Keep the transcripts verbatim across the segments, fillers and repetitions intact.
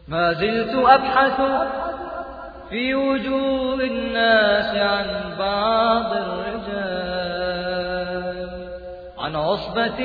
ما زلت أبحث في وجوه الناس عن بعض الرجال، عن عصبة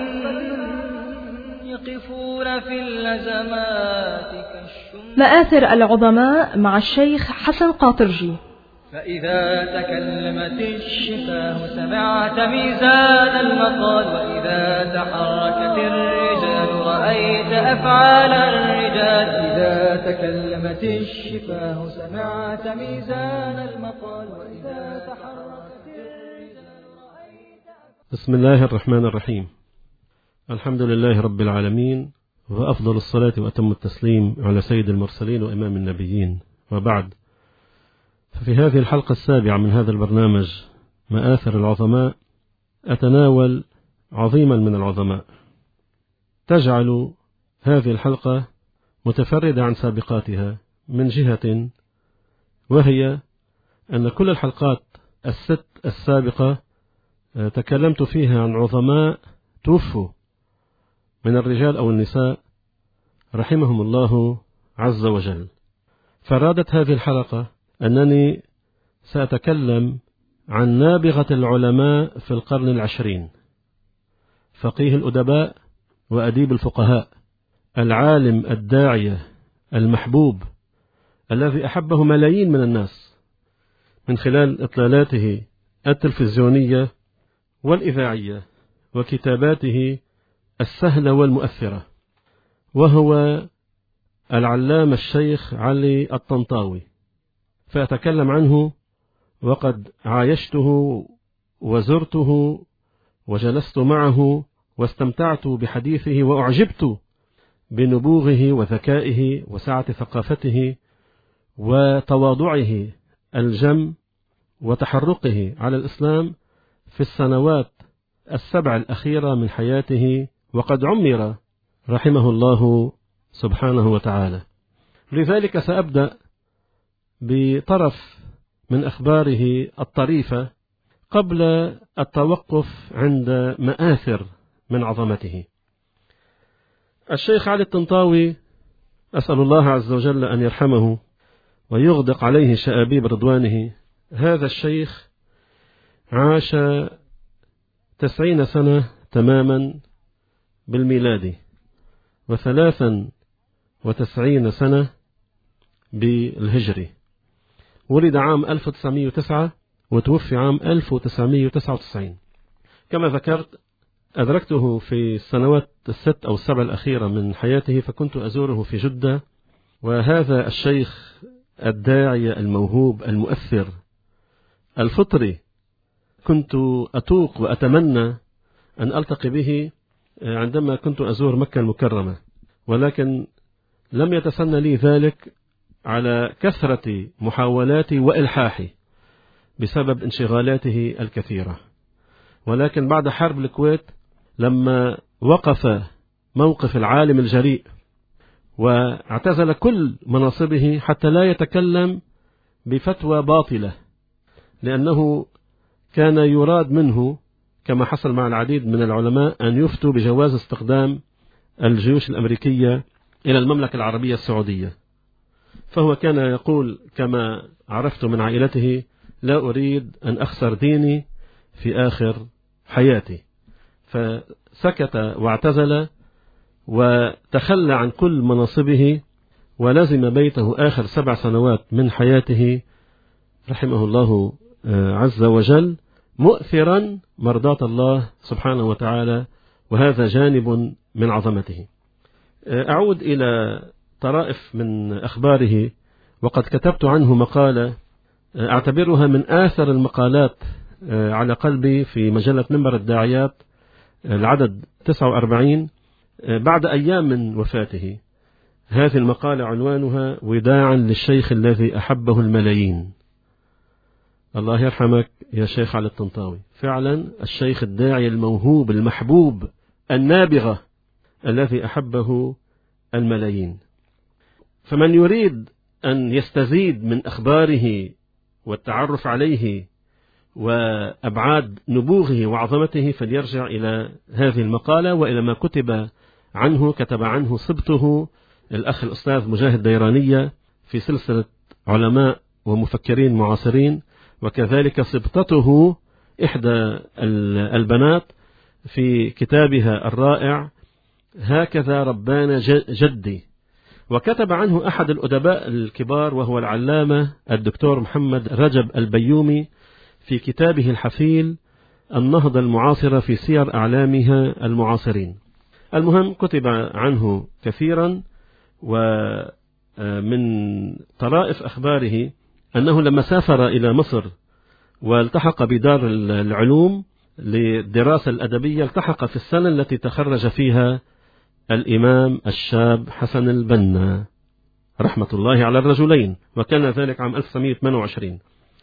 يقفون في الأزمات كالشمس. مآثر العظماء مع الشيخ حسن قاطرجي. فإذا تكلمت الشفاه سمعت ميزان المقال، وإذا تحركت الرجال رأيت أفعال الرجال. إذا تكلمت الشفاه سمعت ميزان المقال، وإذا تحركت الرجال رأيت. بسم الله الرحمن الرحيم. الحمد لله رب العالمين، وأفضل الصلاة وأتم التسليم على سيد المرسلين وإمام النبيين، وبعد. ففي هذه الحلقة السابعة من هذا البرنامج مآثر العظماء أتناول عظيما من العظماء، تجعل هذه الحلقة متفردة عن سابقاتها من جهة، وهي أن كل الحلقات الست السابقة تكلمت فيها عن عظماء توفوا من الرجال أو النساء رحمهم الله عز وجل. فرادت هذه الحلقة أنني سأتكلم عن نابغة العلماء في القرن العشرين، فقيه الأدباء وأديب الفقهاء، العالم الداعية المحبوب الذي أحبه ملايين من الناس من خلال إطلالاته التلفزيونية والإذاعية وكتاباته السهلة والمؤثرة، وهو العلامة الشيخ علي الطنطاوي. فأتكلم عنه وقد عايشته وزرته وجلست معه واستمتعت بحديثه، وأعجبت بنبوغه وذكائه وسعة ثقافته وتواضعه الجم وتحرقه على الإسلام في السنوات السبع الأخيرة من حياته، وقد عمر رحمه الله سبحانه وتعالى. لذلك سأبدأ بطرف من أخباره الطريفة قبل التوقف عند مآثر من عظمته. الشيخ علي الطنطاوي، أسأل الله عز وجل أن يرحمه ويغدق عليه شآبيب رضوانه. هذا الشيخ عاش تسعين سنة تماما بالميلاد، وثلاثا وتسعين سنة بالهجري. ولد عام ألف وتسعمائة وتسعة وتوفي عام ألف وتسعمائة وتسعة وتسعين. كما ذكرت أدركته في السنوات الست أو السبع الأخيرة من حياته، فكنت أزوره في جدة. وهذا الشيخ الداعية الموهوب المؤثر الفطري كنت أتوق وأتمنى أن ألتقي به عندما كنت أزور مكة المكرمة، ولكن لم يتسنى لي ذلك على كثرة محاولاتي وإلحاحي بسبب انشغالاته الكثيرة. ولكن بعد حرب الكويت، لما وقف موقف العالم الجريء واعتزل كل مناصبه حتى لا يتكلم بفتوى باطلة، لأنه كان يراد منه كما حصل مع العديد من العلماء أن يفتوا بجواز استخدام الجيوش الأمريكية إلى المملكة العربية السعودية. فهو كان يقول كما عرفت من عائلته: لا أريد أن أخسر ديني في آخر حياتي. فسكت واعتزل وتخلى عن كل مناصبه ولزم بيته آخر سبع سنوات من حياته رحمه الله عز وجل، مؤثرا مرضاة الله سبحانه وتعالى. وهذا جانب من عظمته. أعود إلى طرائف من أخباره، وقد كتبت عنه مقالة أعتبرها من آثر المقالات على قلبي في مجلة منبر الداعيات، العدد تسعة وأربعين، بعد أيام من وفاته. هذه المقالة عنوانها: وداعا للشيخ الذي أحبه الملايين. الله يرحمك يا شيخ علي الطنطاوي، فعلا الشيخ الداعي الموهوب المحبوب النابغة الذي أحبه الملايين. فمن يريد أن يستزيد من أخباره والتعرف عليه وأبعاد نبوغه وعظمته فليرجع إلى هذه المقالة وإلى ما كتب عنه. كتب عنه صبته الأخ الأستاذ مجاهد ديرانية في سلسلة علماء ومفكرين معاصرين، وكذلك سبطته إحدى البنات في كتابها الرائع هكذا ربانا جدي. وكتب عنه أحد الأدباء الكبار وهو العلامة الدكتور محمد رجب البيومي في كتابه الحفيل النهضة المعاصرة في سير أعلامها المعاصرين. المهم كتب عنه كثيرا، ومن طرائف أخباره أنه لما سافر إلى مصر والتحق بدار العلوم للدراسة الأدبية التحق في السنة التي تخرج فيها الإمام الشاب حسن البنا رحمة الله على الرجلين، وكان ذلك عام ألف وتسعمائة وثمانية وعشرين.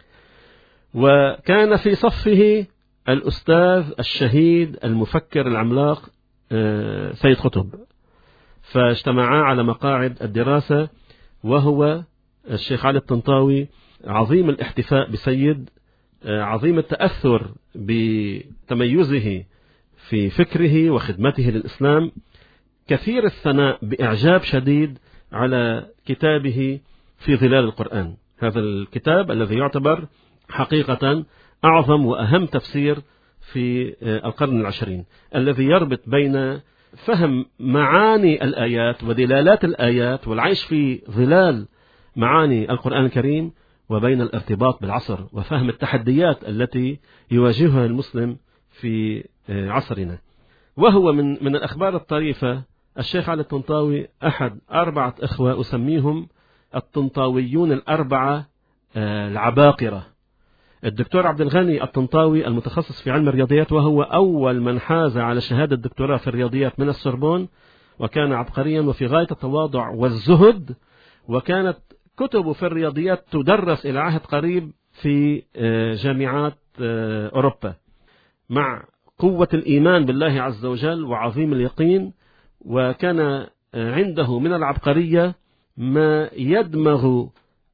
وكان في صفه الأستاذ الشهيد المفكر العملاق سيد قطب، فاجتمعا على مقاعد الدراسة، وهو الشيخ علي الطنطاوي عظيم الاحتفاء بسيد، عظيم التأثر بتميزه في فكره وخدمته للإسلام، كثير الثناء بإعجاب شديد على كتابه في ظلال القرآن. هذا الكتاب الذي يعتبر حقيقة أعظم وأهم تفسير في القرن العشرين، الذي يربط بين فهم معاني الآيات ودلالات الآيات والعيش في ظلال معاني القرآن الكريم، وبين الارتباط بالعصر وفهم التحديات التي يواجهها المسلم في عصرنا. وهو من من الأخبار الطريفة الشيخ علي الطنطاوي أحد أربعة إخوة أسميهم الطنطاويون الأربعة العباقرة. الدكتور عبد الغني الطنطاوي المتخصص في علم الرياضيات، وهو أول من حاز على شهادة الدكتوراه في الرياضيات من السوربون، وكان عبقريا وفي غاية التواضع والزهد، وكانت كتبه في الرياضيات تدرس إلى عهد قريب في جامعات أوروبا، مع قوة الإيمان بالله عز وجل وعظيم اليقين. وكان عنده من العبقرية ما يدمغ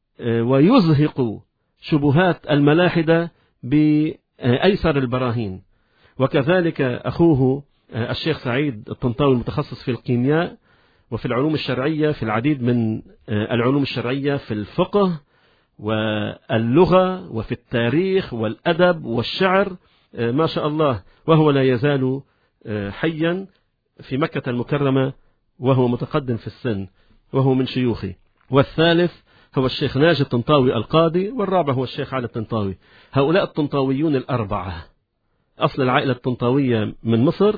ويزهق شبهات الملاحدة بأيسر البراهين. وكذلك أخوه الشيخ سعيد الطنطاوي المتخصص في الكيمياء وفي العلوم الشرعية، في العديد من العلوم الشرعية، في الفقه واللغة وفي التاريخ والأدب والشعر، ما شاء الله، وهو لا يزال حيا في مكة المكرمة، وهو متقدم في السن، وهو من شيوخي. والثالث هو الشيخ ناجي الطنطاوي القاضي، والرابع هو الشيخ علي الطنطاوي. هؤلاء الطنطاويون الأربعة أصل العائلة الطنطاوية من مصر،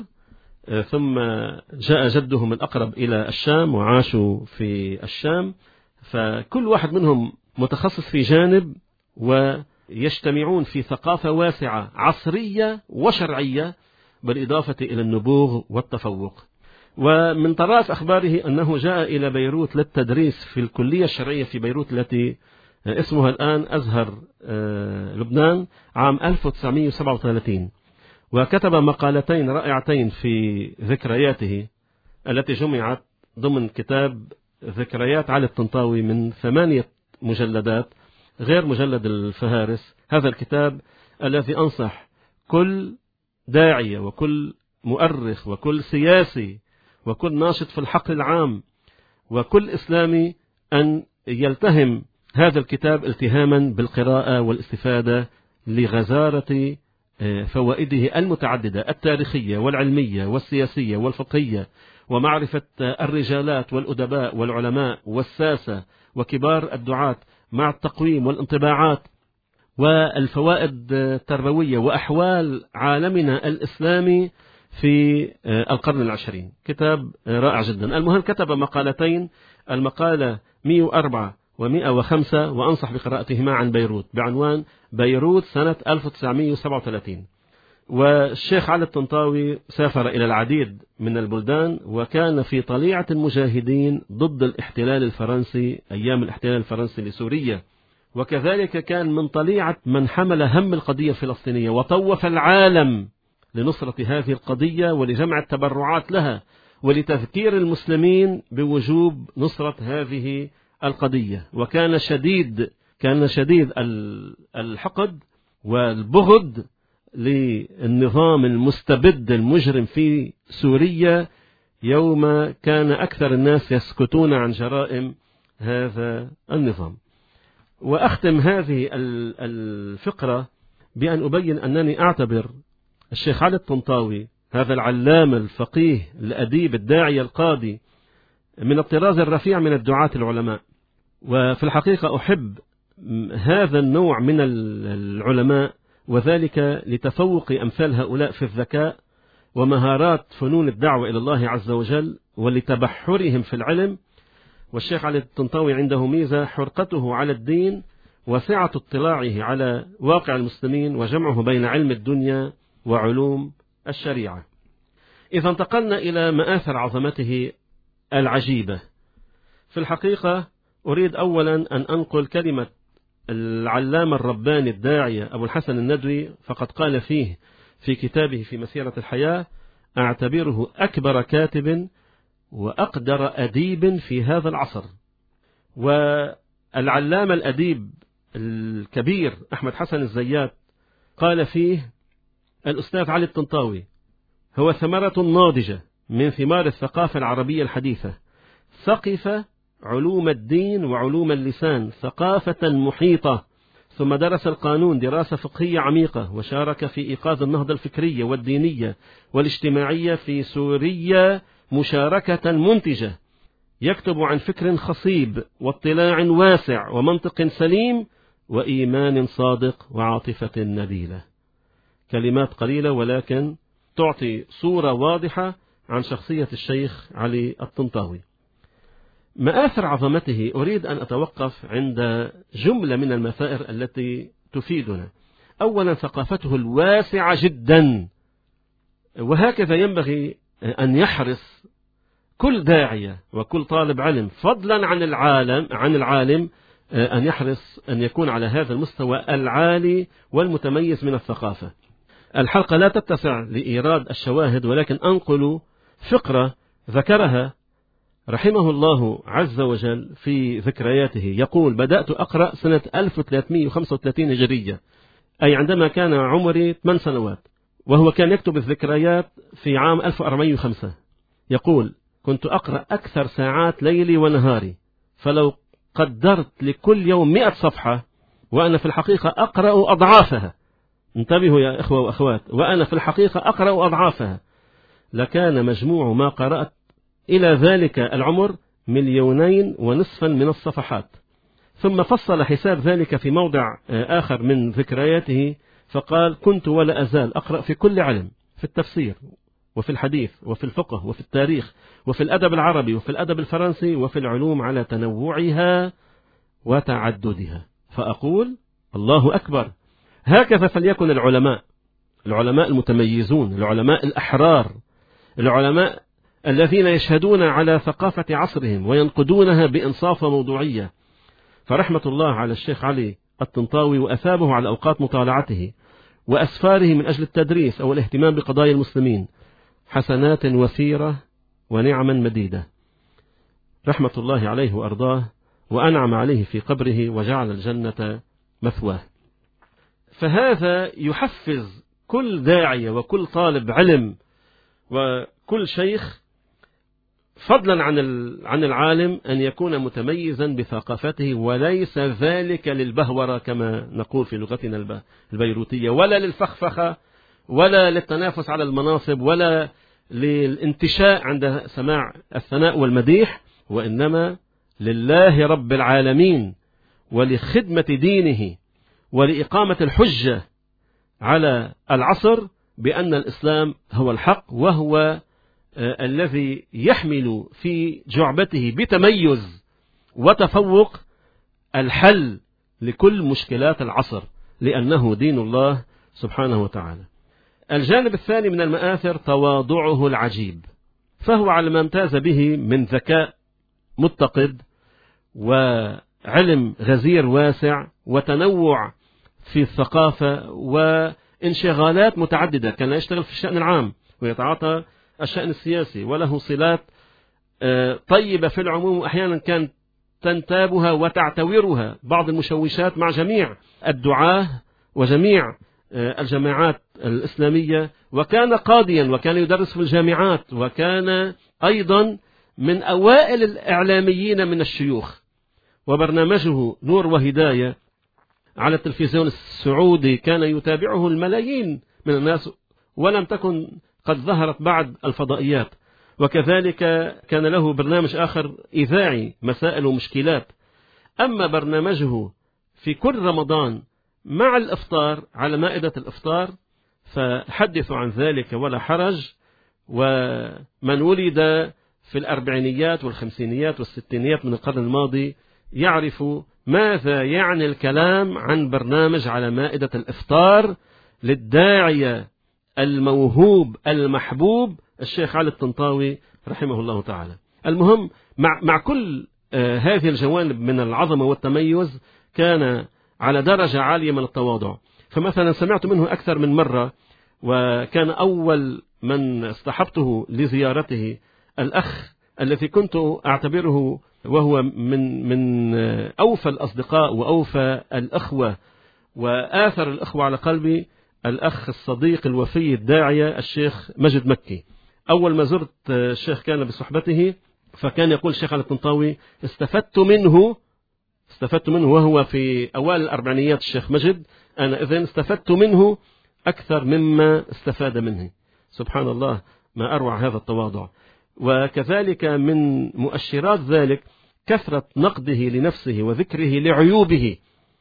ثم جاء جدهم الأقرب إلى الشام وعاشوا في الشام، فكل واحد منهم متخصص في جانب، ويجتمعون في ثقافة واسعة عصرية وشرعية، بالإضافة إلى النبوغ والتفوق. ومن طرائف أخباره أنه جاء إلى بيروت للتدريس في الكلية الشرعية في بيروت التي اسمها الآن أزهر لبنان عام ألف وتسعمائة وسبعة وثلاثين، وكتب مقالتين رائعتين في ذكرياته التي جمعت ضمن كتاب ذكريات علي الطنطاوي من ثمانية مجلدات غير مجلد الفهارس. هذا الكتاب الذي أنصح كل داعية وكل مؤرخ وكل سياسي وكل ناشط في الحقل العام وكل إسلامي أن يلتهم هذا الكتاب التهاما بالقراءة والاستفادة لغزارة فوائده المتعددة التاريخية والعلمية والسياسية والفقهية، ومعرفة الرجالات والأدباء والعلماء والساسة وكبار الدعاة، مع التقويم والانطباعات والفوائد التربوية وأحوال عالمنا الإسلامي في القرن العشرين. كتاب رائع جدا. المهم كتب مقالتين، المقالة مئة وأربعة ومئة وخمسة، وأنصح بقراءتهما عن بيروت، بعنوان بيروت سنة ألف وتسعمائة وسبعة وثلاثين. والشيخ علي الطنطاوي سافر إلى العديد من البلدان، وكان في طليعة المجاهدين ضد الاحتلال الفرنسي أيام الاحتلال الفرنسي لسوريا، وكذلك كان من طليعة من حمل هم القضية الفلسطينية وطوف العالم لنصرة هذه القضية ولجمع التبرعات لها ولتذكير المسلمين بوجوب نصرة هذه القضية. وكان شديد كان شديد الحقد والبغض للنظام المستبد المجرم في سوريا، يوم كان أكثر الناس يسكتون عن جرائم هذا النظام. وأختم هذه الفقرة بأن أبين أنني أعتبر الشيخ علي الطنطاوي هذا العلامة الفقيه الأديب الداعية القاضي من الطراز الرفيع من الدعاة العلماء. وفي الحقيقة أحب هذا النوع من العلماء، وذلك لتفوق أمثال هؤلاء في الذكاء ومهارات فنون الدعوة إلى الله عز وجل ولتبحرهم في العلم. والشيخ علي الطنطاوي عنده ميزة، حرقته على الدين وسعة اطلاعه على واقع المسلمين وجمعه بين علم الدنيا وعلوم الشريعة. إذا انتقلنا إلى مآثر عظمته العجيبة، في الحقيقة أريد أولا أن أنقل كلمة العلامة الرباني الداعية أبو الحسن الندوي، فقد قال فيه في كتابه في مسيرة الحياة: أعتبره أكبر كاتب وأقدر أديب في هذا العصر. والعلامة الأديب الكبير أحمد حسن الزيات قال فيه: الأستاذ علي الطنطاوي هو ثمرة ناضجة من ثمار الثقافة العربية الحديثة، ثقف علوم الدين وعلوم اللسان ثقافة محيطة، ثم درس القانون دراسة فقهية عميقة، وشارك في إيقاظ النهضة الفكرية والدينية والاجتماعية في سوريا مشاركة منتجة، يكتب عن فكر خصيب واطلاع واسع ومنطق سليم وإيمان صادق وعاطفة نبيلة. كلمات قليلة ولكن تعطي صورة واضحة عن شخصية الشيخ علي الطنطاوي. مآثر عظمته أريد أن أتوقف عند جملة من المثائر التي تفيدنا. أولا ثقافته الواسعة جدا، وهكذا ينبغي أن يحرص كل داعية وكل طالب علم فضلا عن العالم عن العالم أن يحرص أن يكون على هذا المستوى العالي والمتميز من الثقافة. الحلقة لا تتسع لإيراد الشواهد، ولكن أنقل فقرة ذكرها رحمه الله عز وجل في ذكرياته. يقول: بدأت أقرأ سنة ألف وثلاثمئة وخمسة وثلاثين هجرية، أي عندما كان عمري ثمان سنوات، وهو كان يكتب الذكريات في عام ألف وأربعمئة وخمسة. يقول: كنت أقرأ أكثر ساعات ليلي ونهاري، فلو قدرت لكل يوم مئة صفحة وأنا في الحقيقة أقرأ أضعافها، انتبهوا يا إخوة وأخوات، وأنا في الحقيقة أقرأ أضعافها، لكان مجموع ما قرأت إلى ذلك العمر مليونين ونصفا من الصفحات. ثم فصل حساب ذلك في موضع آخر من ذكرياته فقال: كنت ولا أزال أقرأ في كل علم، في التفسير وفي الحديث وفي الفقه وفي التاريخ وفي الأدب العربي وفي الأدب الفرنسي وفي العلوم على تنوعها وتعددها، فأقول: الله أكبر. هكذا فليكن العلماء، العلماء المتميزون، العلماء الأحرار، العلماء الذين يشهدون على ثقافة عصرهم وينقدونها بإنصاف وموضوعية. فرحمة الله على الشيخ علي الطنطاوي، وأثابه على أوقات مطالعته وأسفاره من أجل التدريس أو الاهتمام بقضايا المسلمين حسنات وثيرة ونعما مديدة. رحمة الله عليه وأرضاه، وأنعم عليه في قبره وجعل الجنة مثواه. فهذا يحفز كل داعية وكل طالب علم وكل شيخ فضلا عن عن العالم أن يكون متميزا بثقافته، وليس ذلك للبهورة كما نقول في لغتنا البيروتية، ولا للفخفخة، ولا للتنافس على المناصب، ولا للانتشاء عند سماع الثناء والمديح، وإنما لله رب العالمين ولخدمة دينه ولإقامة الحجة على العصر بأن الإسلام هو الحق، وهو آه الذي يحمل في جعبته بتميز وتفوق الحل لكل مشكلات العصر، لأنه دين الله سبحانه وتعالى. الجانب الثاني من المآثر تواضعه العجيب، فهو على ما امتاز به من ذكاء متقد وعلم غزير واسع وتنوع في الثقافة وانشغالات متعددة. كان يشتغل في الشأن العام ويتعاطى الشأن السياسي، وله صلات طيبة في العموم، وأحيانا كانت تنتابها وتعتورها بعض المشوشات مع جميع الدعاة وجميع الجماعات الإسلامية، وكان قاضيا وكان يدرس في الجامعات، وكان أيضا من أوائل الإعلاميين من الشيوخ. وبرنامجه نور وهداية على التلفزيون السعودي كان يتابعه الملايين من الناس، ولم تكن قد ظهرت بعد الفضائيات. وكذلك كان له برنامج آخر إذاعي، مسائل ومشكلات. أما برنامجه في كل رمضان مع الإفطار على مائدة الإفطار فحدثوا عن ذلك ولا حرج. ومن ولد في الأربعينيات والخمسينيات والستينيات من القرن الماضي يعرف ماذا يعني الكلام عن برنامج على مائدة الإفطار للداعية الموهوب المحبوب الشيخ علي الطنطاوي رحمه الله تعالى. المهم مع, مع كل آه هذه الجوانب من العظمة والتميز كان على درجة عالية من التواضع. فمثلا سمعت منه أكثر من مرة، وكان أول من اصطحبته لزيارته الأخ الذي كنت أعتبره وهو من من أوفى الأصدقاء وأوفى الأخوة وآثر الأخوة على قلبي، الأخ الصديق الوفي الداعية الشيخ مجد مكي. أول ما زرت الشيخ كان بصحبته، فكان يقول الشيخ علي الطنطاوي استفدت منه استفدت منه وهو في أوائل الأربعينيات الشيخ مجد، أنا إذن استفدت منه أكثر مما استفاد منه. سبحان الله، ما أروع هذا التواضع. وكذلك من مؤشرات ذلك كثرة نقده لنفسه وذكره لعيوبه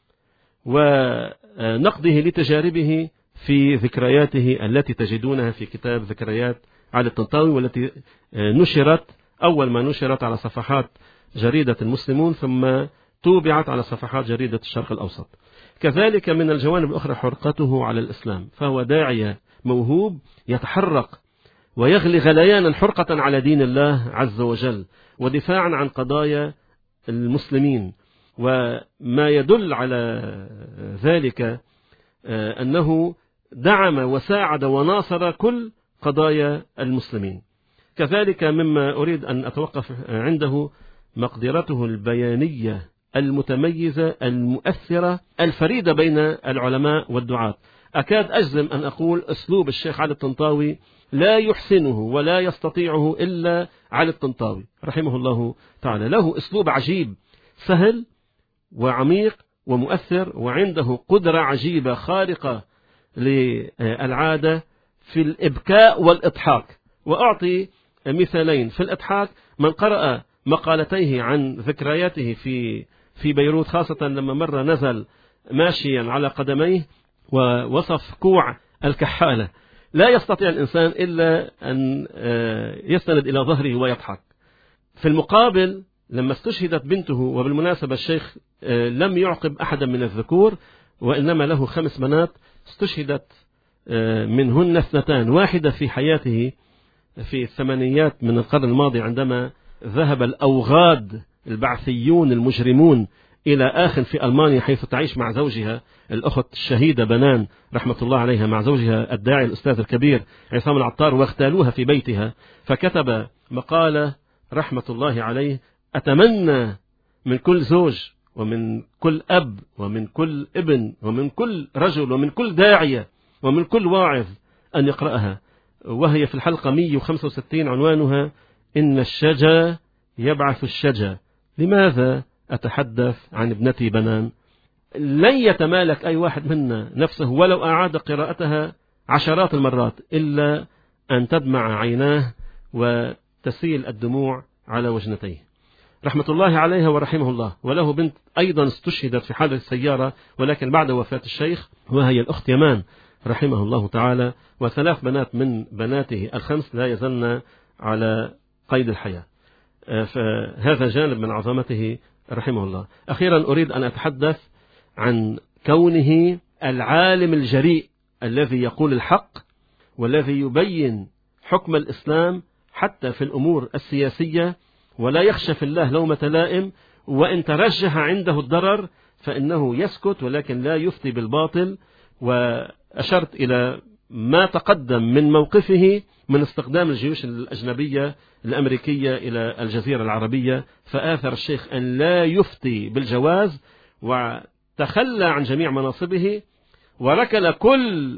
ونقده لتجاربه في ذكرياته التي تجدونها في كتاب ذكريات علي الطنطاوي، والتي نشرت أول ما نشرت على صفحات جريدة المسلمون، ثم توبعت على صفحات جريدة الشرق الأوسط. كذلك من الجوانب الأخرى حرقته على الإسلام، فهو داعية موهوب يتحرق ويغلي غليانا حرقة على دين الله عز وجل ودفاعا عن قضايا المسلمين. وما يدل على ذلك أنه دعم وساعد وناصر كل قضايا المسلمين. كذلك مما أريد أن أتوقف عنده مقدرته البيانية المتميزة المؤثرة الفريدة بين العلماء والدعاة. أكاد أجزم أن أقول أسلوب الشيخ علي الطنطاوي لا يحسنه ولا يستطيعه إلا علي الطنطاوي رحمه الله تعالى. له أسلوب عجيب سهل وعميق ومؤثر، وعنده قدرة عجيبة خارقة للعادة في الإبكاء والإضحاك. وأعطي مثالين في الإضحاك: من قرأ مقالتيه عن ذكرياته في في بيروت، خاصة لما مرة نزل ماشيا على قدميه ووصف كوع الكحالة، لا يستطيع الإنسان إلا أن يستند إلى ظهره ويضحك. في المقابل لما استشهدت بنته، وبالمناسبة الشيخ لم يعقب أحدا من الذكور وإنما له خمس بنات، استشهدت منهن اثنتان، واحدة في حياته في الثمانينيات من القرن الماضي عندما ذهب الأوغاد البعثيون المجرمون إلى آخر في ألمانيا، حيث تعيش مع زوجها الأخت الشهيدة بنان رحمة الله عليها مع زوجها الداعي الأستاذ الكبير عصام العطار، واغتالوها في بيتها. فكتب مقالة رحمة الله عليه: أتمنى من كل زوج ومن كل أب ومن كل ابن ومن كل رجل ومن كل داعية ومن كل واعظ أن يقرأها، وهي في الحلقة مئة وخمسة وستين عنوانها: إن الشجا يبعث الشجا. لماذا أتحدث عن ابنتي بنان؟ لن يتمالك أي واحد منا نفسه ولو أعاد قراءتها عشرات المرات إلا أن تدمع عيناه وتسيل الدموع على وجنتيه رحمة الله عليها ورحمه الله. وله بنت أيضا استشهدت في حادث السيارة ولكن بعد وفاة الشيخ، وهي الأخت يمان رحمه الله تعالى، وثلاث بنات من بناته الخمس لا يزلن على قيد الحياة. فهذا جانب من عظمته رحمه الله. أخيرا أريد أن أتحدث عن كونه العالم الجريء الذي يقول الحق والذي يبين حكم الإسلام حتى في الأمور السياسية، ولا يخشى في الله لومة لائم، وإن ترجح عنده الضرر فإنه يسكت ولكن لا يفتي بالباطل. وأشرت إلى ما تقدم من موقفه من استخدام الجيوش الأجنبية الأمريكية إلى الجزيرة العربية، فآثر الشيخ أن لا يفتي بالجواز وتخلى عن جميع مناصبه وركل كل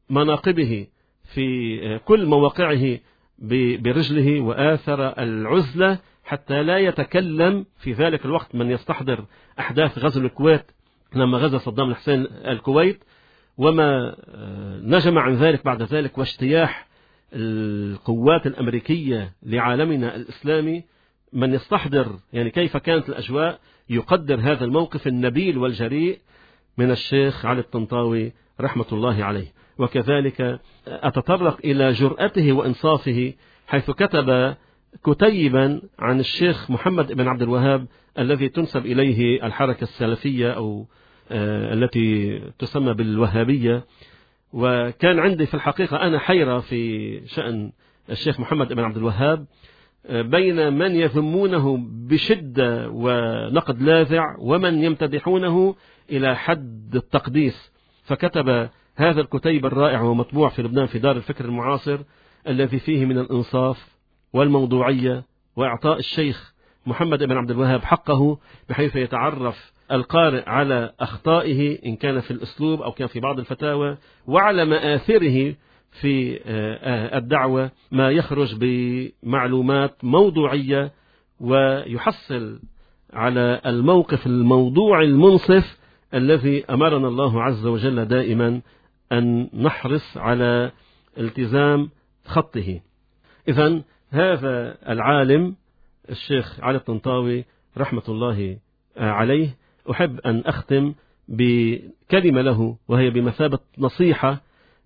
مناقبه في كل مواقعه برجله، وآثر العزلة حتى لا يتكلم في ذلك الوقت من يستحضر أحداث غزو الكويت لما غزا صدام الحسين الكويت، وما نجم عن ذلك بعد ذلك، واجتياح القوات الأمريكية لعالمنا الإسلامي. من يستحضر يعني كيف كانت الأجواء يقدر هذا الموقف النبيل والجريء من الشيخ علي الطنطاوي رحمة الله عليه. وكذلك أتطرق إلى جرأته وإنصافه حيث كتب كتيبا عن الشيخ محمد بن عبد الوهاب الذي تنسب إليه الحركة السلفية أو التي تسمى بالوهابية. وكان عندي في الحقيقة أنا حيرة في شأن الشيخ محمد بن عبد الوهاب بين من يذمونه بشدة ونقد لاذع ومن يمتدحونه إلى حد التقديس. فكتب هذا الكتيب الرائع ومطبوع في لبنان في دار الفكر المعاصر الذي فيه من الإنصاف والموضوعية وإعطاء الشيخ محمد بن عبد الوهاب حقه، بحيث يتعرف القارئ على أخطائه إن كان في الأسلوب أو كان في بعض الفتاوى، وعلى مآثره في الدعوة، ما يخرج بمعلومات موضوعية ويحصل على الموقف الموضوع المنصف الذي أمرنا الله عز وجل دائما أن نحرص على التزام خطه. إذن هذا العالم الشيخ علي الطنطاوي رحمة الله عليه أحب أن أختم بكلمة له، وهي بمثابة نصيحة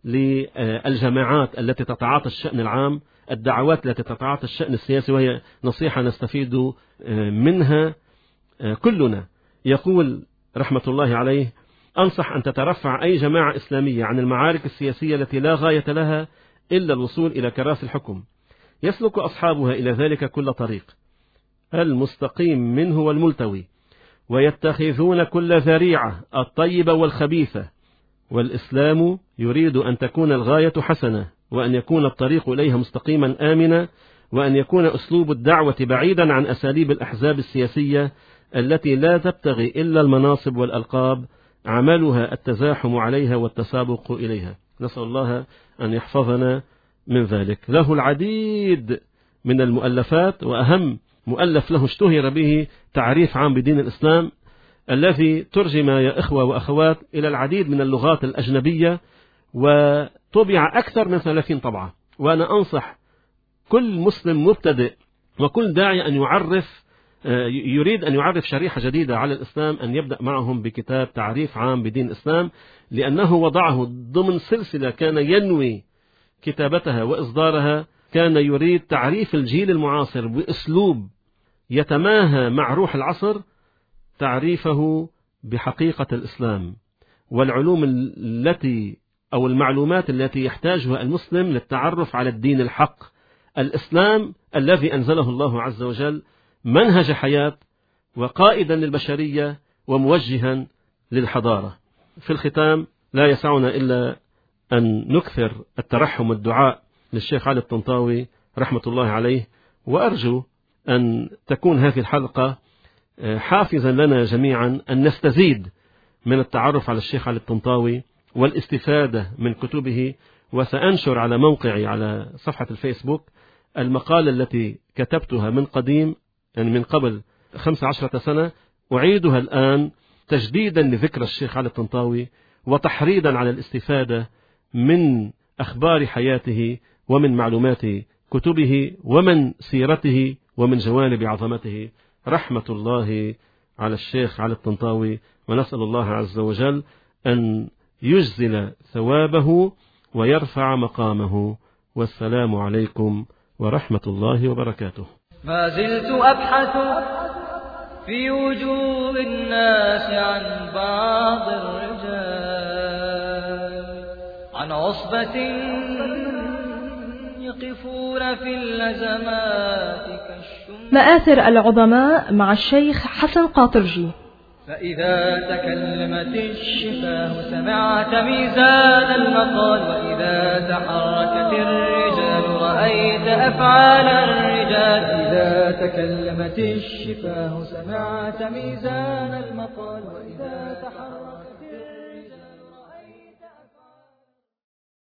للجماعات التي تتعاطى الشأن العام، الدعوات التي تتعاطى الشأن السياسي، وهي نصيحة نستفيد منها كلنا. يقول رحمة الله عليه: أنصح أن تترفع أي جماعة إسلامية عن المعارك السياسية التي لا غاية لها إلا الوصول إلى كراسي الحكم، يسلك أصحابها إلى ذلك كل طريق، المستقيم منه والملتوي، ويتخذون كل ذريعة الطيبة والخبيثة، والإسلام يريد أن تكون الغاية حسنة، وأن يكون الطريق إليها مستقيما آمنا، وأن يكون أسلوب الدعوة بعيدا عن أساليب الأحزاب السياسية التي لا تبتغي إلا المناصب والألقاب، عملها التزاحم عليها والتسابق إليها. نسأل الله أن يحفظنا من ذلك. له العديد من المؤلفات، وأهم مؤلف له اشتهر به تعريف عام بدين الإسلام، الذي ترجم يا إخوة وأخوات إلى العديد من اللغات الأجنبية، وطبع أكثر من ثلاثين طبعة. وأنا أنصح كل مسلم مبتدئ وكل داعي أن يعرف يريد أن يعرف شريحة جديدة على الإسلام أن يبدأ معهم بكتاب تعريف عام بدين الإسلام، لأنه وضعه ضمن سلسلة كان ينوي كتابتها وإصدارها. كان يريد تعريف الجيل المعاصر بأسلوب يتماهى مع روح العصر، تعريفه بحقيقة الإسلام والعلوم التي أو المعلومات التي يحتاجها المسلم للتعرف على الدين الحق، الإسلام الذي أنزله الله عز وجل منهج حياة وقائدا للبشرية وموجها للحضارة. في الختام لا يسعنا إلا أن نكثر الترحم والدعاء للشيخ علي الطنطاوي رحمة الله عليه، وأرجو أن تكون هذه الحلقة حافزا لنا جميعا أن نستزيد من التعرف على الشيخ علي الطنطاوي والاستفادة من كتبه. وسأنشر على موقعي على صفحة الفيسبوك المقالة التي كتبتها من قديم، يعني من قبل خمس عشرة سنة، أعيدها الآن تجديدا لذكر الشيخ علي الطنطاوي وتحريدا على الاستفادة من أخبار حياته ومن معلومات كتبه ومن سيرته ومن جوانب عظمته. رحمة الله على الشيخ علي الطنطاوي، ونسأل الله عز وجل أن يجزل ثوابه ويرفع مقامه. والسلام عليكم ورحمة الله وبركاته. ما زلت أبحث في وجوه الناس عن بعض الرجال، عن عصبة يقفون في الأزمات كالشمس. مآثر العظماء مع الشيخ حسن قاطرجي. فإذا تكلمت الشفاه سمعت ميزان المقال، وإذا تحركت الرجال رأيت أفعال الرجال. إذا تكلمت الشفاه سمعت ميزان المقال، وإذا تحركت